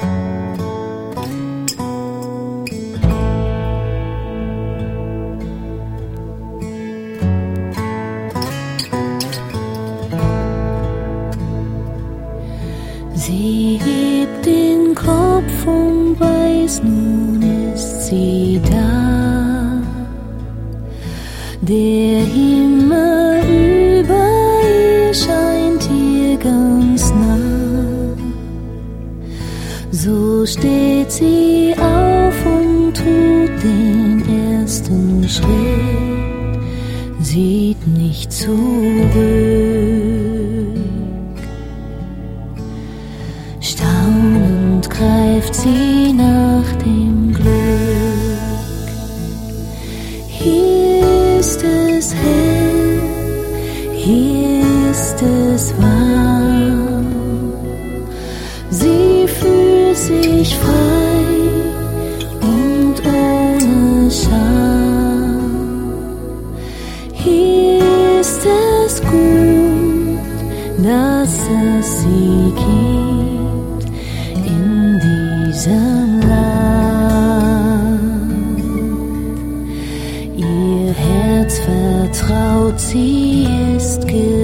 Sie hebt den Kopf und weiß, nun ist sie da. Der Himmel über ihr scheint ihr ganz nah. So steht sie auf und tut den ersten Schritt, sieht nicht zurück. Staunend greift sie nach dem Glück. Hier ist es hell, hier ist es warm. Sie fühlt sich frei und ohne Scham. Hier ist es gut, dass es sie gibt in diesem Land. Ihr Herz vertraut, sie ist gewiss.